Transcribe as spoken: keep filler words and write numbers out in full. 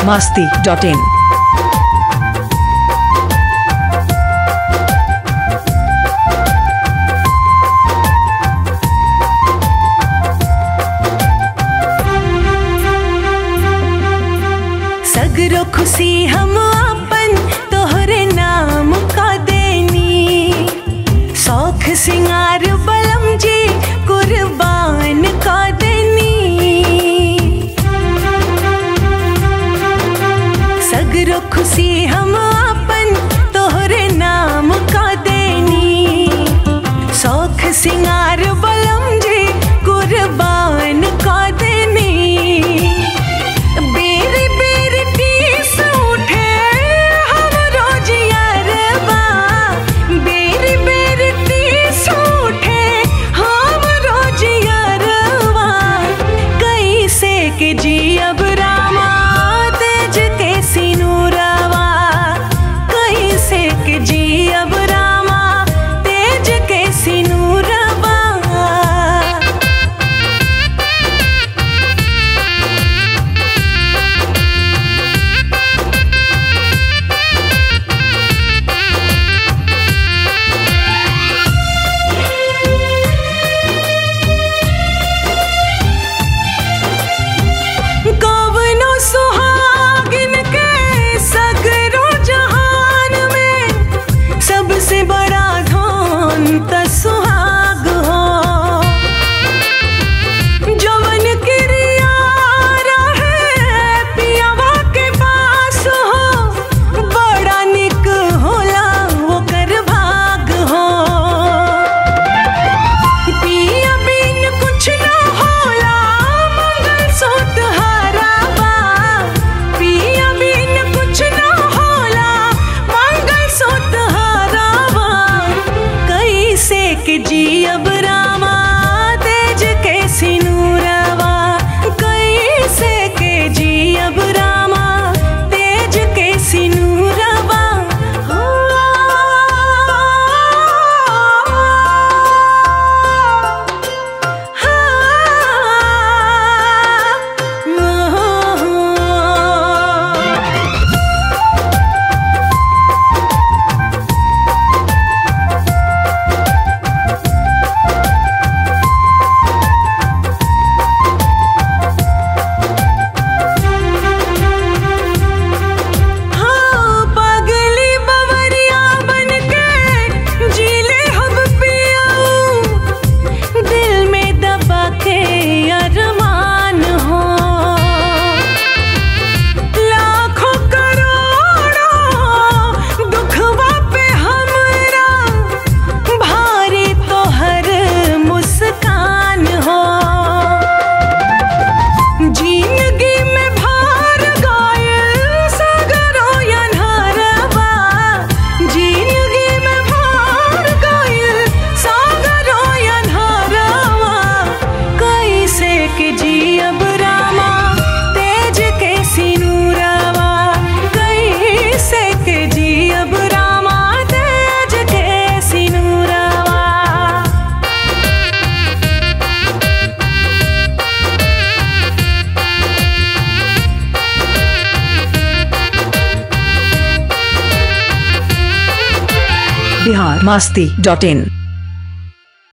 masti dot in. सगरो खुशी हम अपन तोहरे नाम का देनी, शौख सिंगार बलम जी कुर्बान का देनी। सगरो खुशी हम अपन तोहरे नाम का देनी, शौख सिंगार बलम जी कुर्बान का देनी। जी अब रामा तेज के सिनुरवा, कैसे के जी अब रामा तेज के सिनुरवा। सुहाग हो जवन क्रिया रहे पियावा के पास हो, बड़ा निक होला ओकर भाग हो। पिया बिन कुछ न होला मंगल सूत हरावा, पिया बिन कुछ न होला मंगल सूत हरावा। कैसे के जी अब रामा तेज के सिनुरवा, कैसे के जी अब रामा तेज के सिनुरवा। के जी अब रामा तेज के सिनुरवा, कैसे के जी अब रामा तेज के सिनुरवा। Bihar masti dot in.